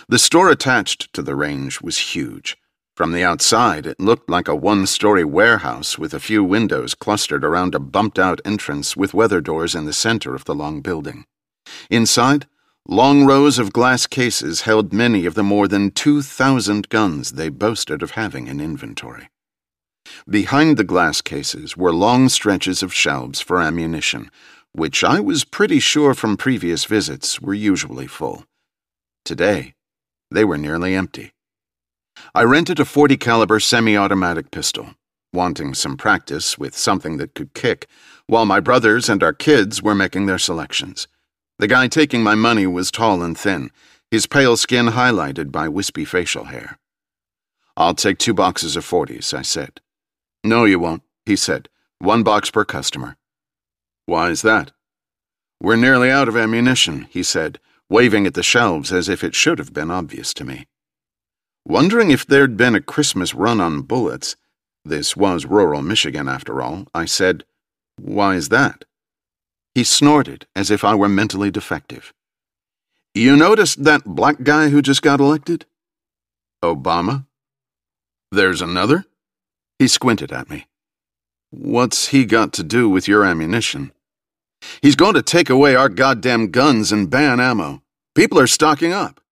The store attached to the range was huge. From the outside, it looked like a one-story warehouse with a few windows clustered around a bumped-out entrance with weather doors in the center of the long building. Inside, long rows of glass cases held many of the more than 2,000 guns they boasted of having in inventory. Behind the glass cases were long stretches of shelves for ammunition, which I was pretty sure from previous visits were usually full. Today, they were nearly empty. I rented a .40 caliber semi-automatic pistol, wanting some practice with something that could kick, while my brothers and our kids were making their selections. The guy taking my money was tall and thin, his pale skin highlighted by wispy facial hair. "I'll take 2 boxes of .40s, I said. "No, you won't," he said. "1 box per customer." "Why is that?" "We're nearly out of ammunition," he said, waving at the shelves as if it should have been obvious to me. Wondering if there'd been a Christmas run on bullets, this was rural Michigan after all, I said, "Why is that?" He snorted as if I were mentally defective. "You noticed that black guy who just got elected?" "Obama?" "There's another?" He squinted at me. "What's he got to do with your ammunition?" "He's going to take away our goddamn guns and ban ammo. People are stocking up."